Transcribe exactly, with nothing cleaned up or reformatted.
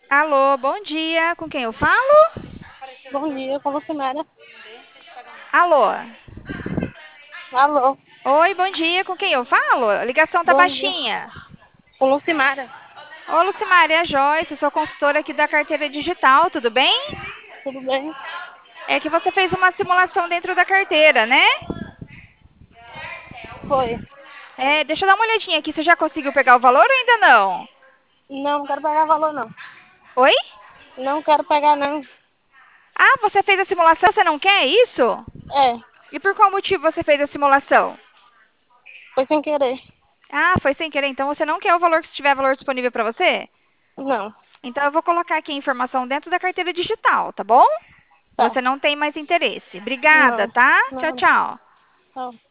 Alô, bom dia. Com quem eu falo? Bom dia, com você, Mara. Alô. Alô, Oi, bom dia. Com quem eu falo? A ligação tá bom dia. baixinha. Com Lucimara. Ô, Lucimaria Joyce, sou consultora aqui da carteira digital, tudo bem? Tudo bem? É que você fez uma simulação dentro da carteira, né? Foi. É, deixa eu dar uma olhadinha aqui. Você já conseguiu pegar o valor ou ainda não? Não, não quero pegar valor, não. Oi? Não quero pegar, não. Ah, você fez a simulação, você não quer isso? É, E por qual motivo você fez a simulação? foi sem querer. Ah, foi sem querer, então você não quer o valor que tiver valor disponível para você? Não, Então eu vou colocar aqui a informação dentro da carteira digital, tá bom? tá. Você não tem mais interesse. Obrigada, Não, tá? Tchau, não. tchau. Não.